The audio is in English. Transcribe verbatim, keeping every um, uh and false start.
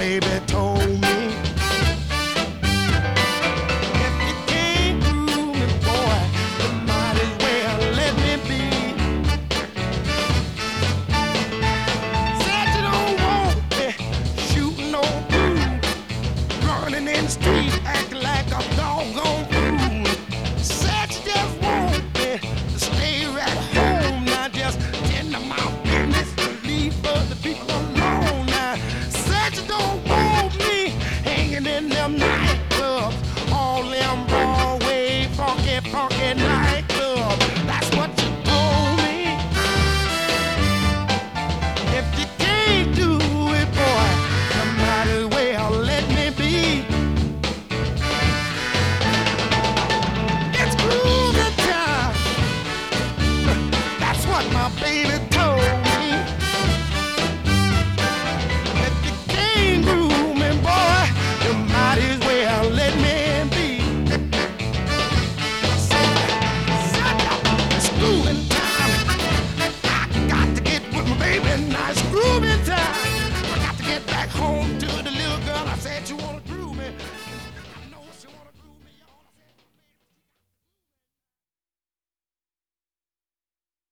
baby told me. If you can't groove me, boy, you might as well let me be. Said you don't want me shooting no groove, running in the street acting like a doggone fool. Said you just want me to stay right home, now just tend to my business and leave other people alone. Now said you don't want me hanging in them nightclubs, all them Broadway funky funky nightclubs. That's what you told me. If you can't do it, boy, you might as well let me be. It's groovy time. That's what my baby told me. If you can't groove me, boy, you might as well let me be. It's grooving time. I got to get with my baby now. It's grooving time. I got to get back home